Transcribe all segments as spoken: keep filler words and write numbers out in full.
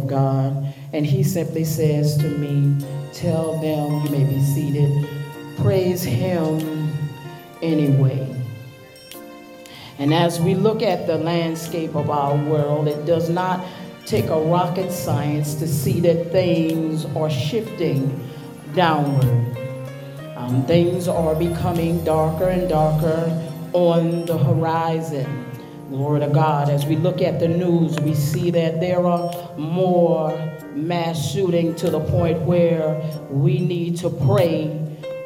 of God. And he simply says to me, tell them, you may be seated, praise him anyway. And as we look at the landscape of our world, it does not take a rocket science to see that things are shifting downward. Um, things are becoming darker and darker on the horizon. Glory to God. As we look at the news, we see that there are more mass shooting to the point where we need to pray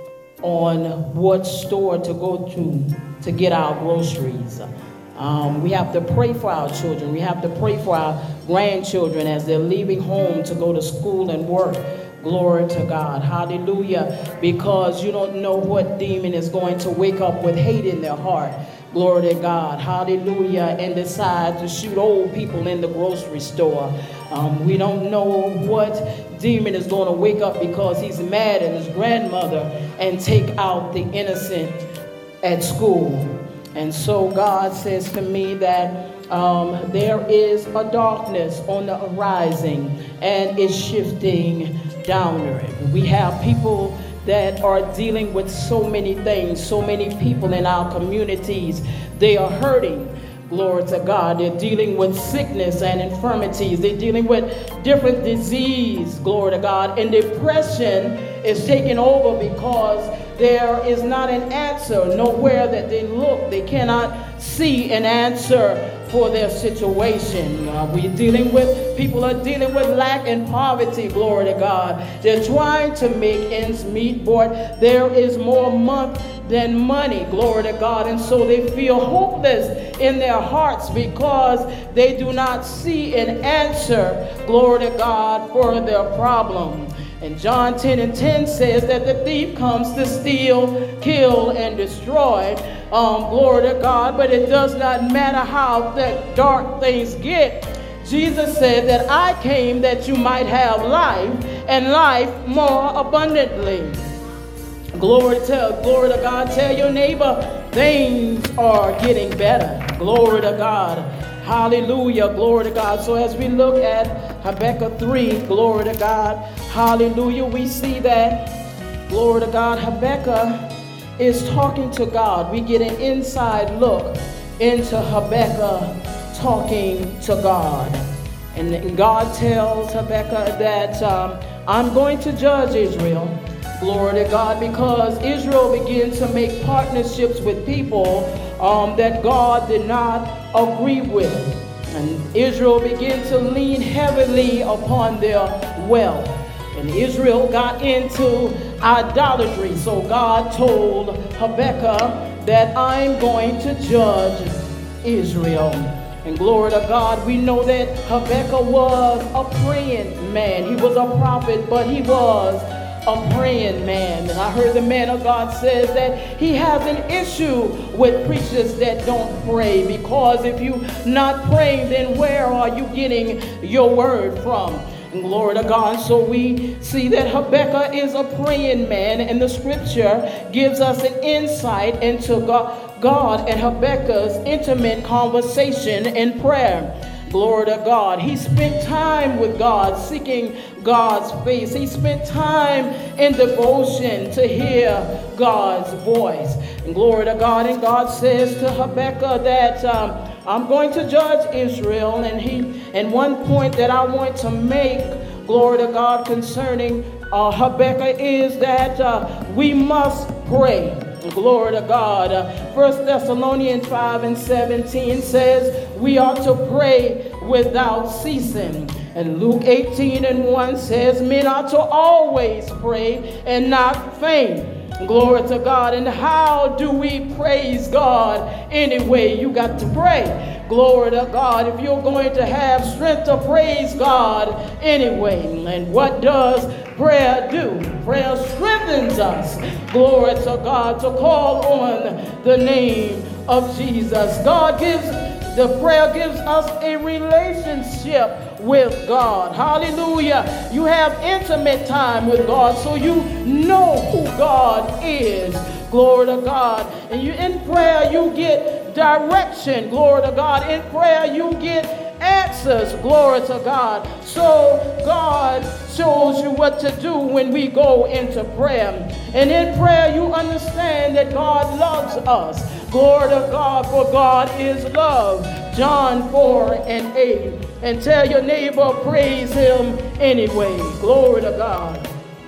on what store to go to to get our groceries. Um, we have to pray for our children. We have to pray for our grandchildren as they're leaving home to go to school and work. Glory to God. Hallelujah. Because you don't know what demon is going to wake up with hate in their heart. Glory to God. Hallelujah. And decide to shoot old people in the grocery store. Um, we don't know what demon is going to wake up because he's mad at his grandmother and take out the innocent at school. And so God says to me that um, there is a darkness on the horizon and it's shifting downward. We have people that are dealing with so many things, so many people in our communities. They are hurting. Glory to God. They're dealing with sickness and infirmities. They're dealing with different disease. Glory to God. And depression is taking over because there is not an answer. Nowhere that they look, they cannot see an answer for their situation. Uh, we're dealing with, people are dealing with lack and poverty. Glory to God. They're trying to make ends meet, but there is more month than money. Glory to God. And so they feel hopeless in their hearts because they do not see an answer, glory to God, for their problem. And John ten and ten says that the thief comes to steal, kill, and destroy. Um, glory to God. But it does not matter how that dark things get. Jesus said that I came that you might have life and life more abundantly. Glory to, glory to God. Tell your neighbor things are getting better. Glory to God. Hallelujah. Glory to God. So as we look at Habakkuk three, glory to God. Hallelujah. We see that, glory to God, Habakkuk is talking to God. We get an inside look into Habakkuk talking to God. And God tells Habakkuk that um, I'm going to judge Israel. Glory to God, because Israel began to make partnerships with people um, that God did not agree with. And Israel began to lean heavily upon their wealth. And Israel got into idolatry. So God told Habakkuk that I'm going to judge Israel. And glory to God, we know that Habakkuk was a praying man. He was a prophet, but he was a praying man. And I heard the man of God says that he has an issue with preachers that don't pray, because if you're not praying, then where are you getting your word from? And glory to God. So we see that Habakkuk is a praying man, and the scripture gives us an insight into God, God and Habakkuk's intimate conversation in prayer. Glory to God. He spent time with God, seeking God's face. He spent time in devotion to hear God's voice. And glory to God. And God says to Habakkuk that um, I'm going to judge Israel. And he, and one point that I want to make, glory to God, concerning uh, Habakkuk is that uh, we must pray. Glory to God. Uh, First Thessalonians five and seventeen says we ought to pray without ceasing. And Luke eighteen and one says men ought to always pray and not faint. Glory to God. And how do we praise God anyway? You got to pray. Glory to God. If you're going to have strength to praise God anyway. And what does prayer do? Prayer strengthens us. Glory to God, to call on the name of Jesus. God gives, the prayer gives us a relationship with God. Hallelujah. You have intimate time with God, so you know who God is. Glory to God. And you in prayer, you get direction. Glory to God. In prayer, you get answers. Glory to God. So shows you what to do when we go into prayer. And in prayer, you understand that God loves us. Glory to God, for God is love. John four and eight. And tell your neighbor, praise him anyway. Glory to God.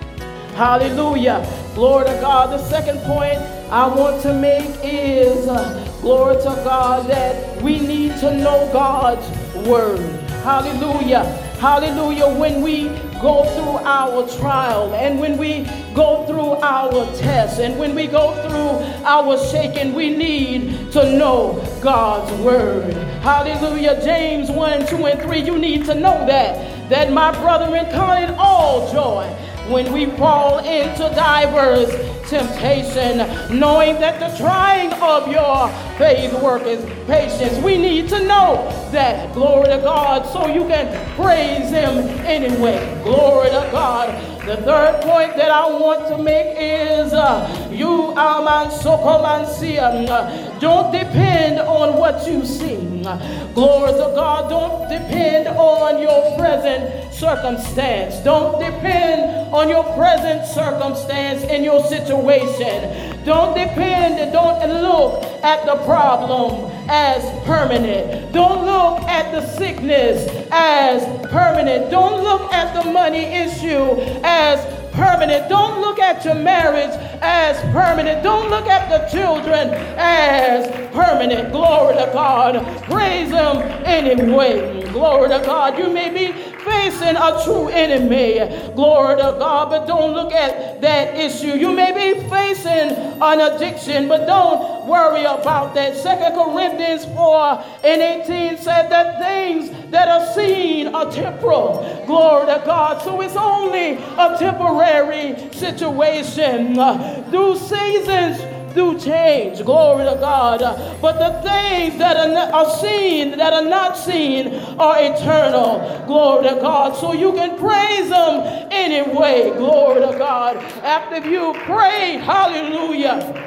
Hallelujah. Glory to God. The second point I want to make is, uh, glory to God, that we need to know God's word. Hallelujah. Hallelujah. When we go through our trial, and when we go through our tests, and when we go through our shaking, we need to know God's word. Hallelujah. James one, two, and three, you need to know that, that my brethren, count it all joy when we fall into diverse temptation, knowing that the trying of your faith worketh patience. We need to know that, glory to God, so you can praise him anyway. Glory to God. The third point that I want to make is uh, you aman sokomansiam. Uh, don't depend on what you see. Glory to God. Don't depend on your present circumstance. Don't depend on your present circumstance in your situation. Don't depend and don't look at the problem as permanent. Don't look at the sickness as permanent. Don't look at the money issue as permanent. Don't look at your marriage as permanent. Don't look at the children as permanent. Glory to God. Praise him anyway. Glory to God. You may be facing a true enemy. Glory to God. But don't look at that issue. You may be facing an addiction, but don't worry about that. Second Corinthians four and eighteen said that things that are seen are temporal. Glory to God. So it's only a temporary situation. Uh, through seasons, do change. Glory to God. Uh, but the things that are, not, are seen, that are not seen, are eternal. Glory to God. So you can praise them anyway. Glory to God. After you pray, hallelujah.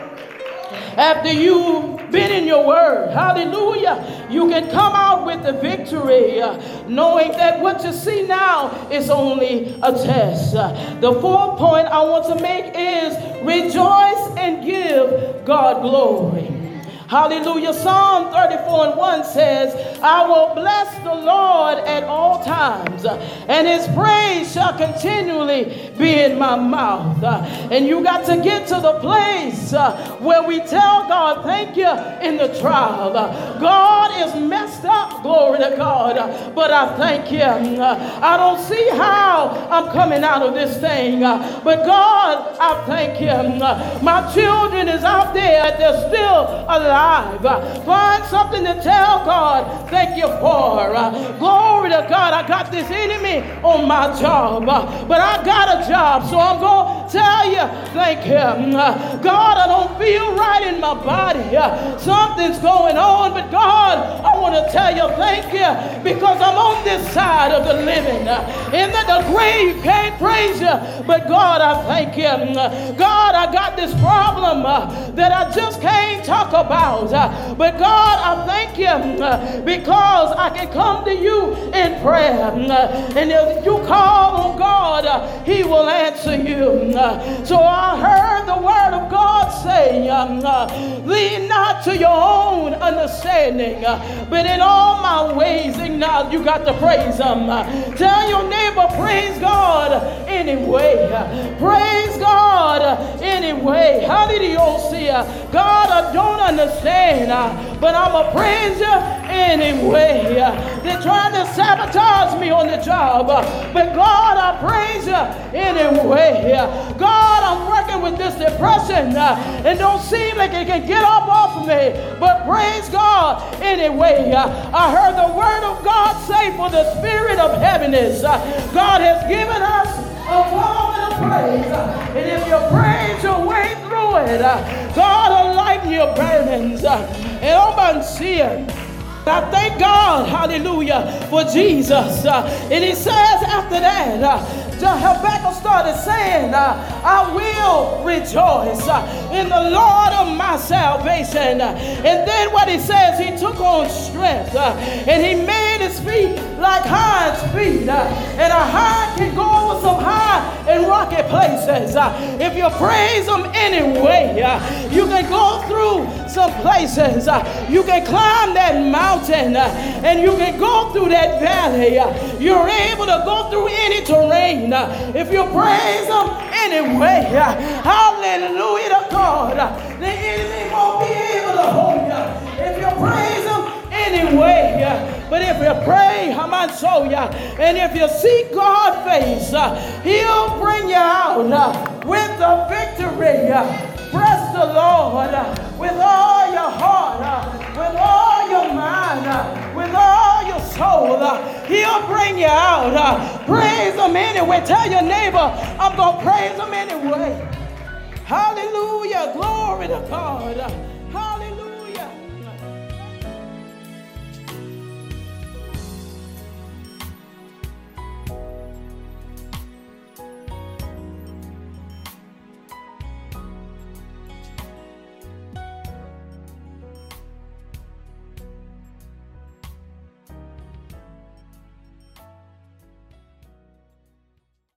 After you've been in your word, hallelujah, you can come out with the victory, uh, knowing that what you see now is only a test. Uh, the fourth point I want to make is rejoice and give God glory. Hallelujah. Psalm thirty-four and one says, I will bless the Lord at all times, and his praise shall continually be in my mouth. Uh, and you got to get to the place uh, where we tell God, thank you in the trial. Uh, God is messed up, glory to God, uh, but I thank him. Uh, I don't see how I'm coming out of this thing, uh, but God, I thank him. Uh, my children is out there, they're still alive. Uh, find something to tell God thank you for. Uh, glory to God. I got this enemy on my job, uh, but I got a job, so I'm going to tell you thank him. Uh, God, I don't feel right in my body. Uh, something's going on, but God, I want to tell you thank you because I'm on this side of the living. Uh, and that the grave can't praise you, but God, I thank him. Uh, God, I got this problem uh, that I just can't talk about. Uh, but God, I thank you uh, because I can come to you in prayer. Uh, and if you call on God, uh, he will answer you. Uh, so I heard the word of God say, um, uh, lean not to your own understanding, uh, but in all my ways acknowledge. You got to praise him. Uh, tell your neighbor, praise God anyway. Uh, praise God uh, anyway. Hallelujah. God, I don't understand, uh, but I'm a praise you anyway. Uh, they're trying to sabotage me on the job, uh, but God, I praise you anyway. Uh, God, I'm working with this depression uh, and don't seem like it can get up off of me, but praise God anyway. Uh, I heard the word of God say, for the spirit of heaviness, uh, God has given us a moment of praise. Uh, and if you praise your way through it, uh, God will lighten your burdens. Uh, and I'm seeing. I thank God, hallelujah, for Jesus. Uh, and he says after that, uh, Habakkuk started saying, uh, I will rejoice uh, in the Lord of my salvation. Uh, and then what he says, he took on strength uh, and he made his feet like hinds feet. Uh, and a hind can go over some rocky places, uh, if you praise him anyway, uh, you can go through some places, uh, you can climb that mountain, uh, and you can go through that valley. Uh, you're able to go through any terrain uh, if you praise him anyway. Uh, hallelujah to God. Uh, the enemy won't be able to hold you if you praise him anyway. Uh, but if you pray, Hamansoya, and if you seek God's face, uh, he'll bring you out uh, with the victory. Uh, Bless the Lord uh, with all your heart, uh, with all your mind, uh, with all your soul. Uh, he'll bring you out. Uh, praise him anyway. Tell your neighbor, I'm going to praise him anyway. Hallelujah. Glory to God. Uh, hallelujah.